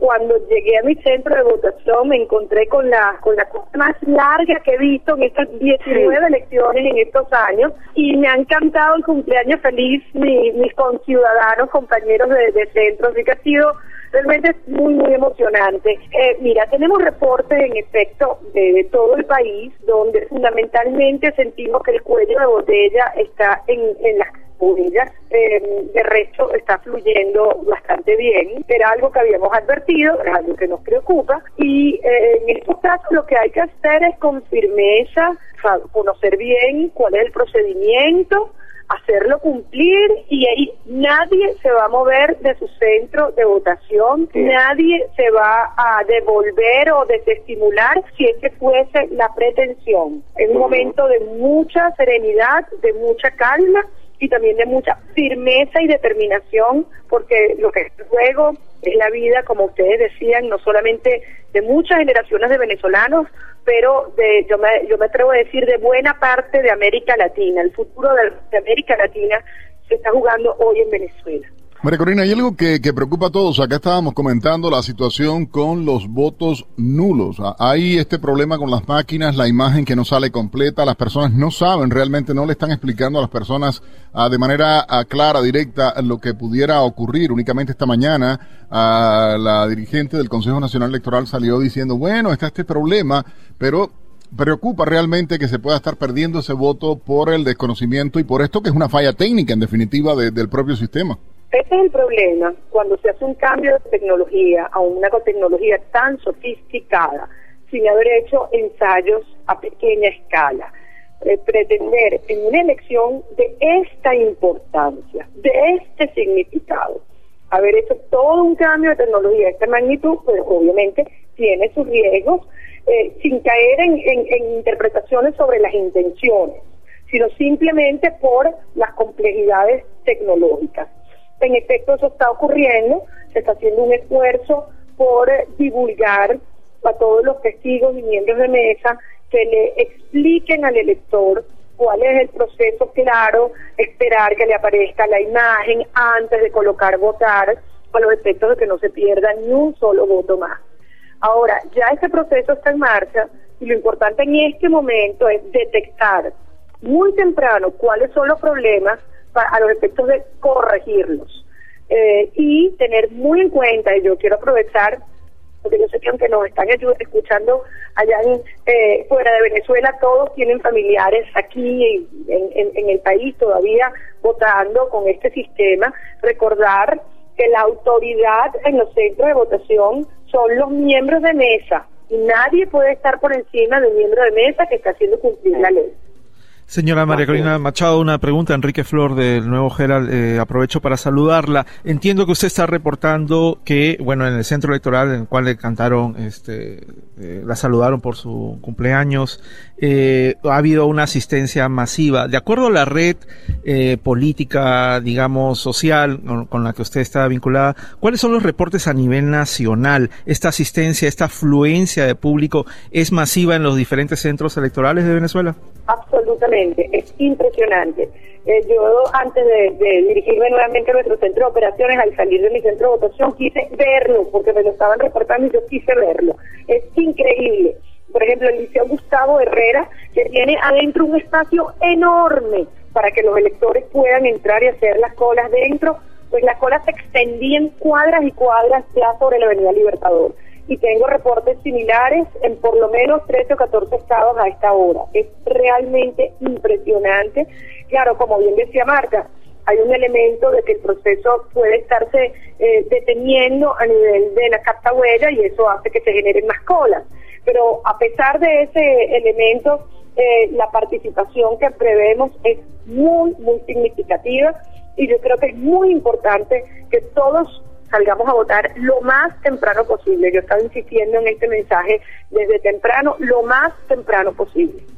cuando llegué a mi centro de votación me encontré con la cosa más larga que he visto en estas 19 elecciones en estos años, y me han cantado el cumpleaños feliz mis conciudadanos, compañeros de centro, así que ha sido realmente muy, muy emocionante. Mira, tenemos reportes en efecto de todo el país, donde fundamentalmente sentimos que el cuello de botella está en las botellas, de resto está fluyendo bastante bien. Era algo que habíamos advertido, era algo que nos preocupa, y en estos casos lo que hay que hacer es con firmeza conocer bien cuál es el procedimiento, hacerlo cumplir, y ahí nadie se va a mover de su centro de votación, nadie se va a devolver o desestimular si ese fuese la pretensión. Es un momento de mucha serenidad, de mucha calma y también de mucha firmeza y determinación, porque lo que luego es la vida, como ustedes decían, no solamente de muchas generaciones de venezolanos, pero yo me atrevo a decir de buena parte de América Latina. El futuro de América Latina se está jugando hoy en Venezuela. María Corina, hay algo que preocupa a todos. Acá estábamos comentando la situación con los votos nulos. Hay este problema con las máquinas, la imagen que no sale completa, las personas no saben realmente, no le están explicando a las personas de manera clara, directa, lo que pudiera ocurrir. Únicamente esta mañana la dirigente del Consejo Nacional Electoral salió diciendo, bueno, está este problema, pero preocupa realmente que se pueda estar perdiendo ese voto por el desconocimiento y por esto que es una falla técnica, en definitiva, del propio sistema. Ese es el problema cuando se hace un cambio de tecnología a una tecnología tan sofisticada, sin haber hecho ensayos a pequeña escala. Pretender en una elección de esta importancia, de este significado, haber hecho todo un cambio de tecnología de esta magnitud, pues obviamente tiene sus riesgos, sin caer en interpretaciones sobre las intenciones, sino simplemente por las complejidades tecnológicas. En efecto, eso está ocurriendo, se está haciendo un esfuerzo por divulgar a todos los testigos y miembros de mesa que le expliquen al elector cuál es el proceso claro, esperar que le aparezca la imagen antes de colocar votar, para los efectos de que no se pierda ni un solo voto más. Ahora, ya este proceso está en marcha y lo importante en este momento es detectar muy temprano cuáles son los problemas a los efectos de corregirlos, y tener muy en cuenta, y yo quiero aprovechar, porque yo sé que aunque nos están escuchando allá fuera de Venezuela, todos tienen familiares aquí en el país todavía votando con este sistema, recordar que la autoridad en los centros de votación son los miembros de mesa, y nadie puede estar por encima del miembro de mesa que está haciendo cumplir la ley. Señora María Corina Machado, una pregunta. Enrique Flor del Nuevo Herald, aprovecho para saludarla. Entiendo que usted está reportando que, bueno, en el centro electoral en el cual le cantaron, la saludaron por su cumpleaños, ha habido una asistencia masiva. De acuerdo a la red política, digamos, social con la que usted está vinculada, ¿cuáles son los reportes a nivel nacional? ¿Esta asistencia, esta afluencia de público es masiva en los diferentes centros electorales de Venezuela? Absolutamente, es impresionante. Yo antes de dirigirme nuevamente a nuestro centro de operaciones, al salir de mi centro de votación, quise verlo, porque me lo estaban reportando y yo quise verlo. Es increíble. Por ejemplo, el Liceo Gustavo Herrera, que tiene adentro un espacio enorme para que los electores puedan entrar y hacer las colas dentro, pues las colas se extendían cuadras y cuadras ya sobre la Avenida Libertador. Y tengo reportes similares en por lo menos 13 o 14 estados a esta hora. Es realmente impresionante. Claro, como bien decía Marta, hay un elemento de que el proceso puede estarse deteniendo a nivel de la captahuella y eso hace que se generen más colas. Pero a pesar de ese elemento, la participación que prevemos es muy, muy significativa, y yo creo que es muy importante que todos salgamos a votar lo más temprano posible. Yo estaba insistiendo en este mensaje desde temprano, lo más temprano posible.